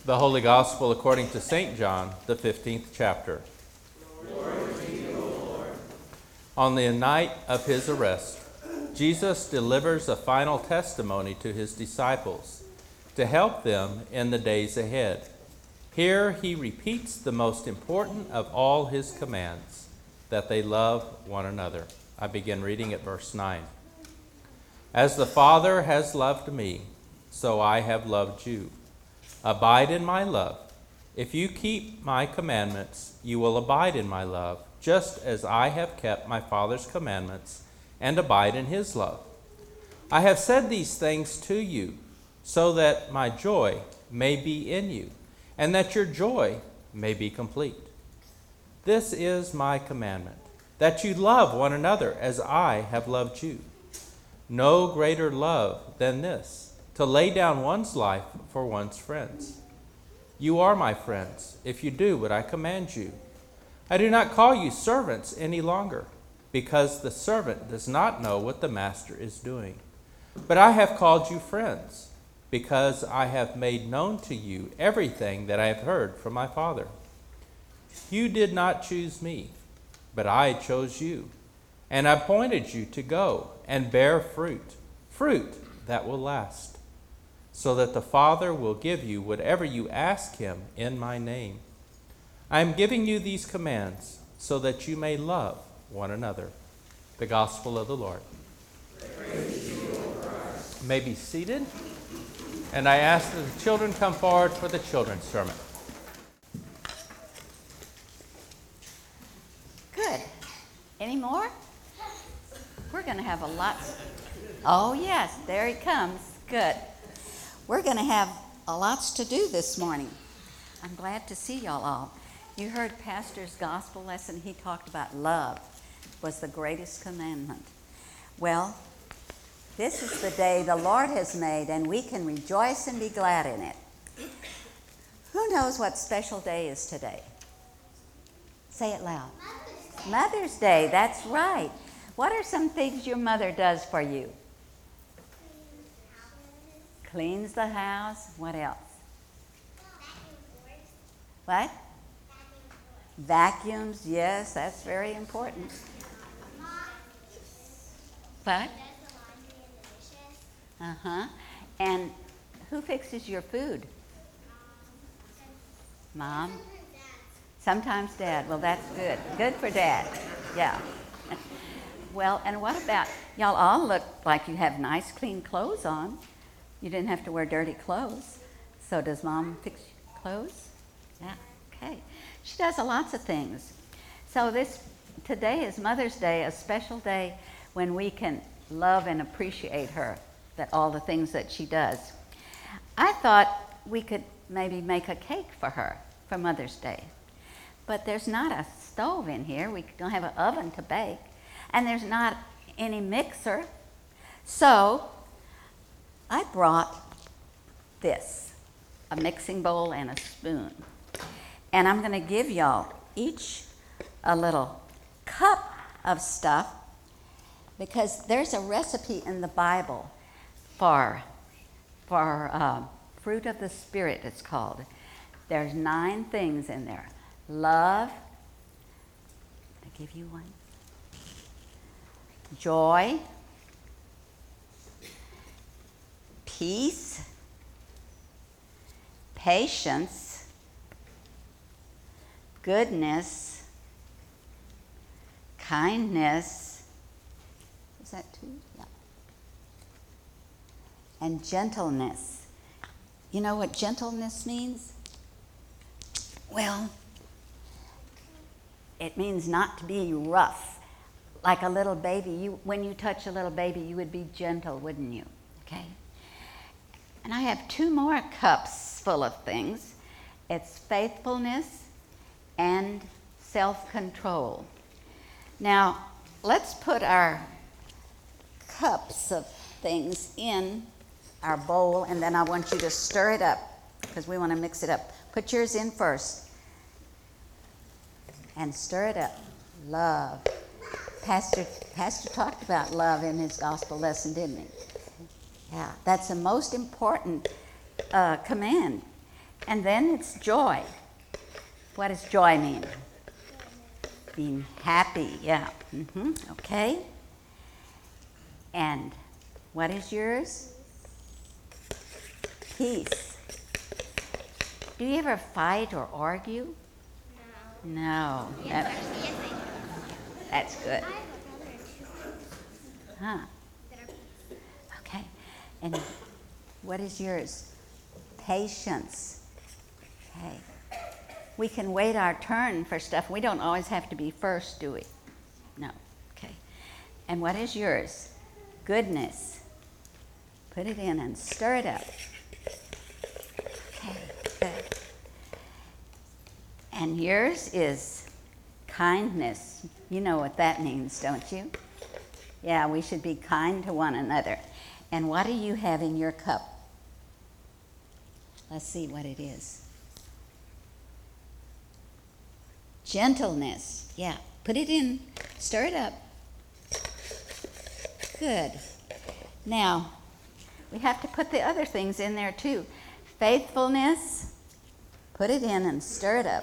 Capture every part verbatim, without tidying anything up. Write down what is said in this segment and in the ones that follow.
The Holy Gospel according to Saint John, the fifteenth chapter. Glory to you, O Lord. On the night of his arrest, Jesus delivers a final testimony to his disciples to help them in the days ahead. Here he repeats the most important of all his commands, that they love one another. I begin reading at verse nine. As the Father has loved me, so I have loved you. Abide in my love. If you keep my commandments, you will abide in my love, just as I have kept my Father's commandments and abide in his love. I have said these things to you, so that my joy may be in you, and that your joy may be complete. This is my commandment, that you love one another as I have loved you. No greater love than this, to lay down one's life for one's friends. You are my friends if you do what I command you. I do not call you servants any longer, because the servant does not know what the master is doing. But I have called you friends, because I have made known to you everything that I have heard from my Father. You did not choose me, but I chose you, and appointed you to go and bear fruit, fruit that will last, so that the Father will give you whatever you ask him in my name. I am giving you these commands so that you may love one another. The Gospel of the Lord. Praise you, O Christ. You may be seated, and I ask that the children come forward for the children's sermon. Good. Any more? We're going to have a lot. Oh, yes, there he comes. Good. We're going to have a lots to do this morning. I'm glad to see y'all all. You heard Pastor's gospel lesson. He talked about love was the greatest commandment. Well, this is the day the Lord has made, and we can rejoice and be glad in it. Who knows what special day is today? Say it loud. Mother's Day. Mother's Day, that's right. What are some things your mother does for you? Cleans the house. What else? What? Vacuums. Yes, that's very important. What? Uh-huh. And who fixes your food? Mom? Sometimes Dad. Well, that's good. Good for Dad. Yeah. Well, and what about, y'all all look like you have nice, clean clothes on. You didn't have to wear dirty clothes. So does Mom fix clothes? Yeah, okay. She does a lots of things. So this today is Mother's Day, a special day when we can love and appreciate her, that all the things that she does. I thought we could maybe make a cake for her for Mother's Day. But there's not a stove in here. We don't have an oven to bake. And there's not any mixer. So I brought this, a mixing bowl and a spoon. And I'm going to give y'all each a little cup of stuff, because there's a recipe in the Bible for, for uh, fruit of the Spirit, it's called. There's nine things in there. Love. Can I give you one? Joy. Peace, patience, goodness, kindness, is that two? Yeah. And gentleness. You know what gentleness means? Well, it means not to be rough. Like a little baby, you, when you touch a little baby, you would be gentle, wouldn't you? Okay? And I have two more cups full of things. It's faithfulness and self-control. Now, let's put our cups of things in our bowl, and then I want you to stir it up, because we want to mix it up. Put yours in first. And stir it up. Love. Pastor, Pastor talked about love in his gospel lesson, didn't he? Yeah, that's the most important uh, command. And then it's joy. What does joy mean? Being happy, yeah. Mm-hmm. Okay. And what is yours? Peace. Do you ever fight or argue? No. No. Yes, That- actually, yes, I do. that's good. I have a brother too Huh. that are peace. Okay. And what is yours? Patience. Okay. We can wait our turn for stuff. We don't always have to be first, do we? No. Okay. And what is yours? Goodness. Put it in and stir it up. Okay, good. And yours is kindness. You know what that means, don't you? Yeah, we should be kind to one another. And what do you have in your cup? Let's see what it is. Gentleness. Yeah, put it in, stir it up. Good. Now, we have to put the other things in there too. Faithfulness, put it in and stir it up.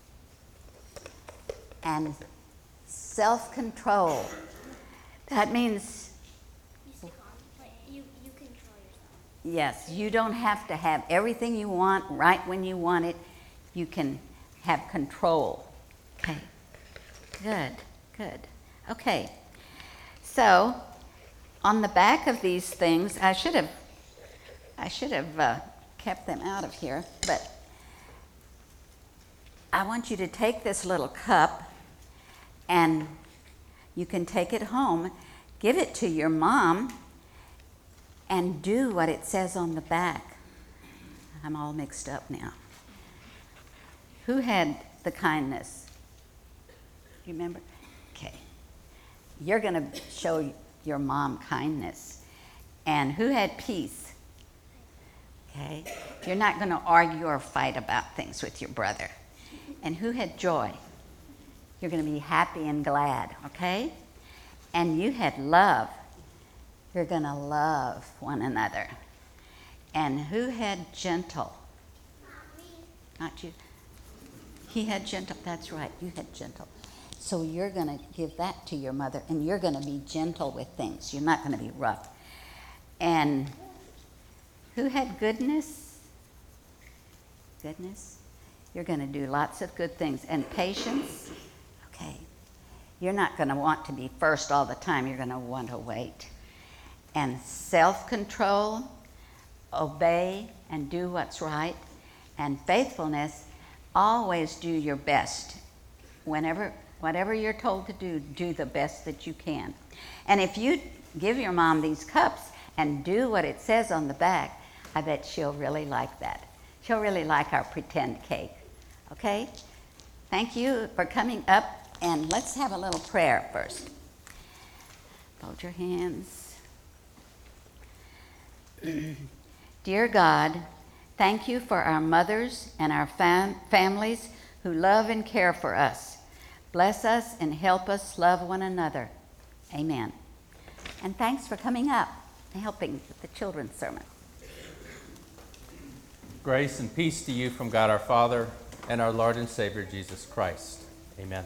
And self-control. That means, You stay calm. Like, you, you control yourself. yes, you don't have to have everything you want right when you want it. You can have control. Okay. Good, good. Okay. So, on the back of these things, I should have, I should have uh, kept them out of here, but I want you to take this little cup and you can take it home, give it to your mom, and do what it says on the back. I'm all mixed up now. Who had the kindness? You remember? Okay. You're going to show your mom kindness. And who had peace? Okay. You're not going to argue or fight about things with your brother. And who had joy? You're going to be happy and glad, okay? And you had love. You're going to love one another. And who had gentle? Not me. Not you. He had gentle. That's right. You had gentle. So you're going to give that to your mother, and you're going to be gentle with things. You're not going to be rough. And who had goodness? Goodness. You're going to do lots of good things. And patience. Okay. You're not going to want to be first all the time. You're going to want to wait. And self-control, obey and do what's right. And faithfulness, always do your best. Whenever, whatever you're told to do, do the best that you can. And if you give your mom these cups and do what it says on the back, I bet she'll really like that. She'll really like our pretend cake. Okay? Thank you for coming up, and let's have a little prayer first. Fold your hands. Dear God, thank you for our mothers and our fam- families who love and care for us. Bless us and help us love one another. Amen. And thanks for coming up and helping with the children's sermon. Grace and peace to you from God our Father and our Lord and Savior Jesus Christ. Amen.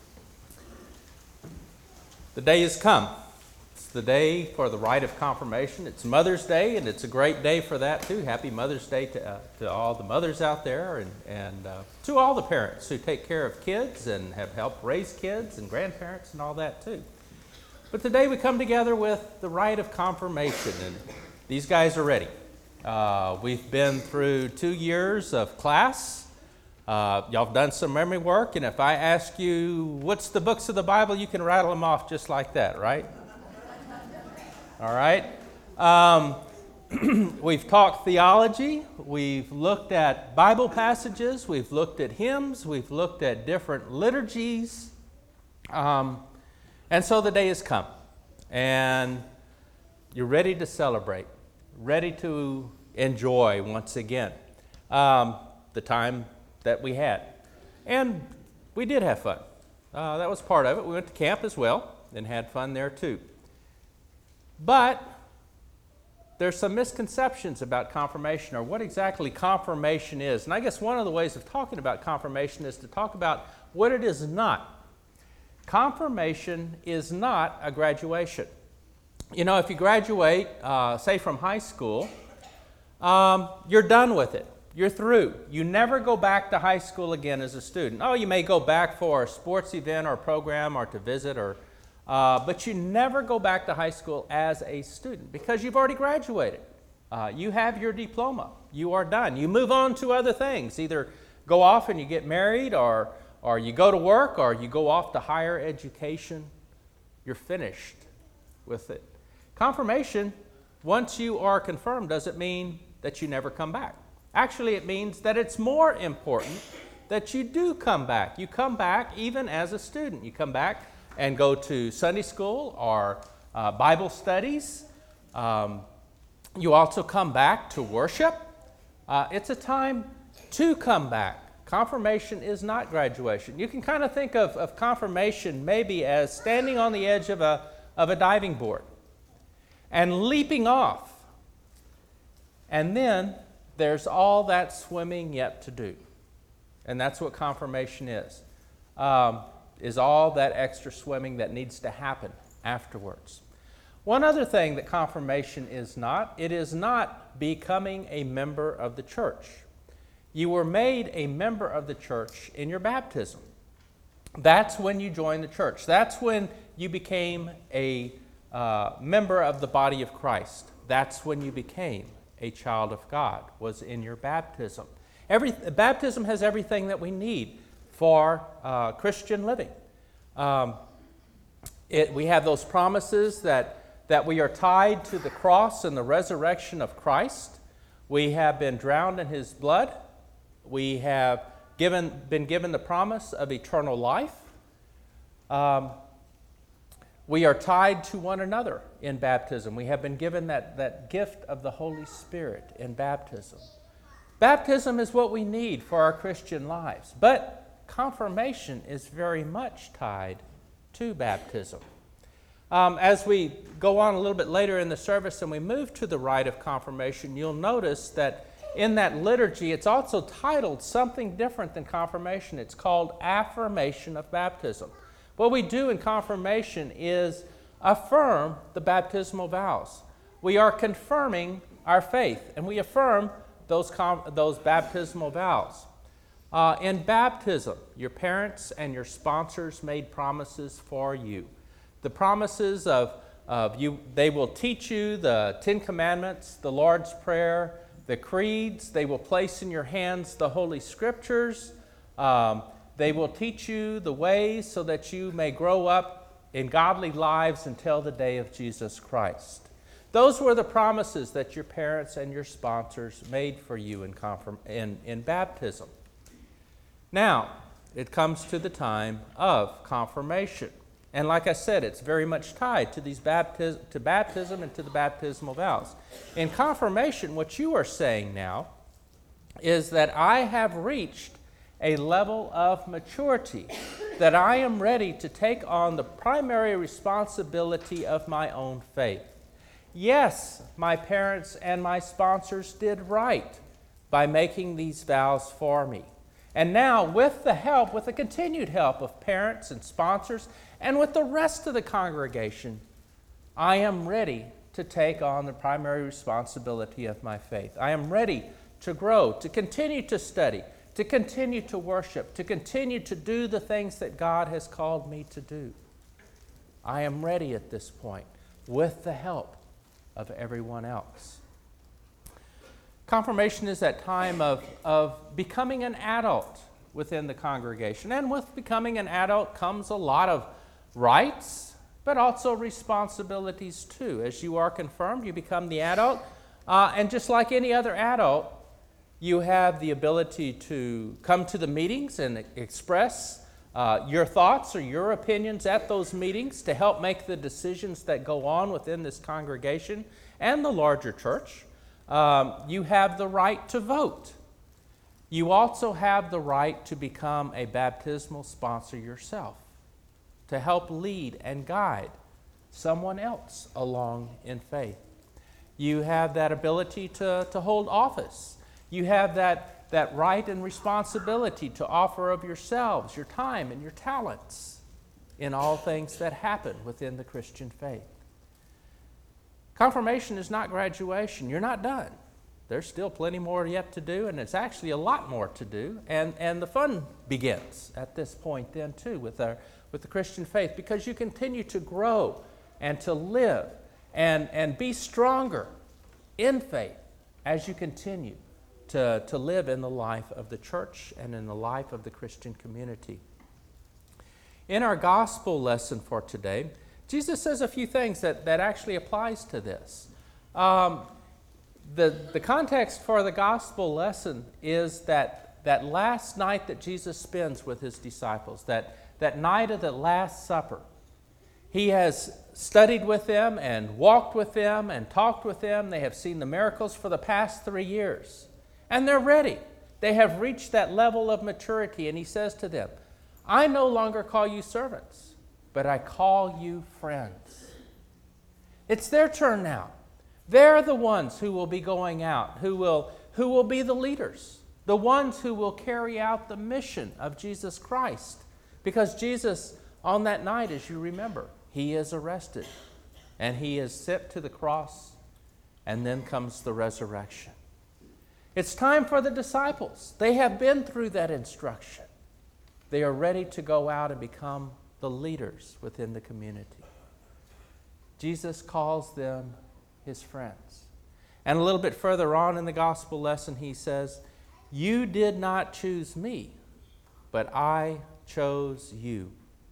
The day has come. It's the day for the rite of confirmation. It's Mother's Day, and it's a great day for that too. Happy Mother's Day to, uh, to all the mothers out there, and, and uh, to all the parents who take care of kids and have helped raise kids, and grandparents and all that too. But today we come together with the rite of confirmation, and these guys are ready. Uh, we've been through two years of class. Uh, y'all have done some memory work, and if I ask you what's the books of the Bible, you can rattle them off just like that, right? All right. Um, we've talked theology. We've looked at Bible passages. We've looked at hymns. We've looked at different liturgies. Um, and so the day has come, and you're ready to celebrate, ready to enjoy once again um, the time that we had. And we did have fun. Uh, that was part of it. We went to camp as well and had fun there too. But there's some misconceptions about confirmation, or what exactly confirmation is. And I guess one of the ways of talking about confirmation is to talk about what it is not. Confirmation is not a graduation. You know, if you graduate, uh, say from high school, um, you're done with it. You're through. You never go back to high school again as a student. Oh, you may go back for a sports event or a program or to visit, or, uh, but you never go back to high school as a student because you've already graduated. Uh, you have your diploma. You are done. You move on to other things. Either go off and you get married, or, or you go to work, or you go off to higher education. You're finished with it. Confirmation, once you are confirmed, doesn't mean that you never come back. Actually, it means that it's more important that you do come back. You come back even as a student. You come back and go to Sunday school or uh, Bible studies. Um, you also come back to worship. Uh, it's a time to come back. Confirmation is not graduation. You can kind of think of, of confirmation maybe as standing on the edge of a, of a diving board and leaping off. And then there's all that swimming yet to do. And that's what confirmation is, um, is all that extra swimming that needs to happen afterwards. One other thing that confirmation is not, it is not becoming a member of the church. You were made a member of the church in your baptism. That's when you joined the church. That's when you became a uh, member of the body of Christ. That's when you became a child of God, was in your baptism. Every, baptism has everything that we need for uh, Christian living. Um, it, we have those promises that, that we are tied to the cross and the resurrection of Christ. We have been drowned in His blood. We have given, been given the promise of eternal life. Um, We are tied to one another in baptism. We have been given that, that gift of the Holy Spirit in baptism. Baptism is what we need for our Christian lives, but confirmation is very much tied to baptism. Um, as we go on a little bit later in the service and we move to the rite of confirmation, you'll notice that in that liturgy, it's also titled something different than confirmation. It's called affirmation of baptism. What we do in confirmation is affirm the baptismal vows. We are confirming our faith, and we affirm those, com- those baptismal vows. Uh, in baptism, your parents and your sponsors made promises for you. The promises of, of you, they will teach you the Ten Commandments, the Lord's Prayer, the creeds. They will place in your hands the Holy Scriptures. Um, They will teach you the ways so that you may grow up in godly lives until the day of Jesus Christ. Those were the promises that your parents and your sponsors made for you in, confirm- in, in baptism. Now, it comes to the time of confirmation. And like I said, it's very much tied to these baptis- to baptism and to the baptismal vows. In confirmation, what you are saying now is that I have reached a level of maturity, that I am ready to take on the primary responsibility of my own faith. Yes, my parents and my sponsors did right by making these vows for me. And now, with the help, with the continued help of parents and sponsors, and with the rest of the congregation, I am ready to take on the primary responsibility of my faith. I am ready to grow, to continue to study, to continue to worship, to continue to do the things that God has called me to do. I am ready at this point with the help of everyone else. Confirmation is that time of, of becoming an adult within the congregation. And with becoming an adult comes a lot of rights, but also responsibilities too. As you are confirmed, you become the adult. Uh, and just like any other adult, you have the ability to come to the meetings and express uh, your thoughts or your opinions at those meetings to help make the decisions that go on within this congregation and the larger church. Um, you have the right to vote. You also have the right to become a baptismal sponsor yourself, to help lead and guide someone else along in faith. You have that ability to, to hold office. You have that, that right and responsibility to offer of yourselves, your time, and your talents in all things that happen within the Christian faith. Confirmation is not graduation. You're not done. There's still plenty more yet to do, and it's actually a lot more to do. And, and the fun begins at this point then too with, our, with the Christian faith, because you continue to grow and to live and, and be stronger in faith as you continue to, to live in the life of the church and in the life of the Christian community. In our gospel lesson for today, Jesus says a few things that, that actually applies to this. Um, the, the context for the gospel lesson is that, that last night that Jesus spends with his disciples, that, that night of the Last Supper. He has studied with them and walked with them and talked with them. They have seen the miracles for the past three years. And they're ready. They have reached that level of maturity. And he says to them, I no longer call you servants, but I call you friends. It's their turn now. They're the ones who will be going out, who will, who will be the leaders, the ones who will carry out the mission of Jesus Christ. Because Jesus, on that night, as you remember, he is arrested and he is sent to the cross, and then comes the resurrection. It's time for the disciples. They have been through that instruction. They are ready to go out and become the leaders within the community. Jesus calls them his friends. And a little bit further on in the gospel lesson, he says, you did not choose me, but I chose you,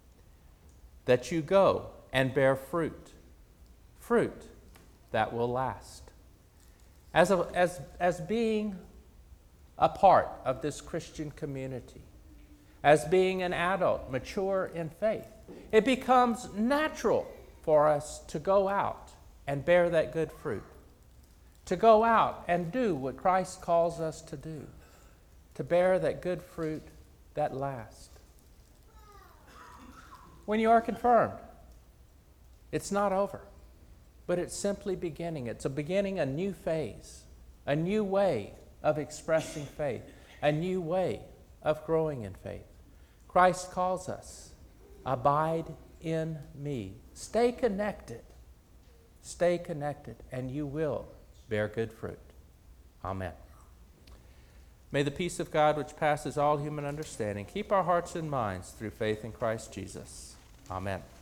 that you go and bear fruit, fruit that will last. As, a, as, as being a part of this Christian community, as being an adult, mature in faith, it becomes natural for us to go out and bear that good fruit, to go out and do what Christ calls us to do, to bear that good fruit that lasts. When you are confirmed, it's not over, but it's simply beginning. It's a beginning, a new phase, a new way of expressing faith, a new way of growing in faith. Christ calls us, abide in me. Stay connected. Stay connected, and you will bear good fruit. Amen. May the peace of God, which passes all human understanding, keep our hearts and minds through faith in Christ Jesus. Amen.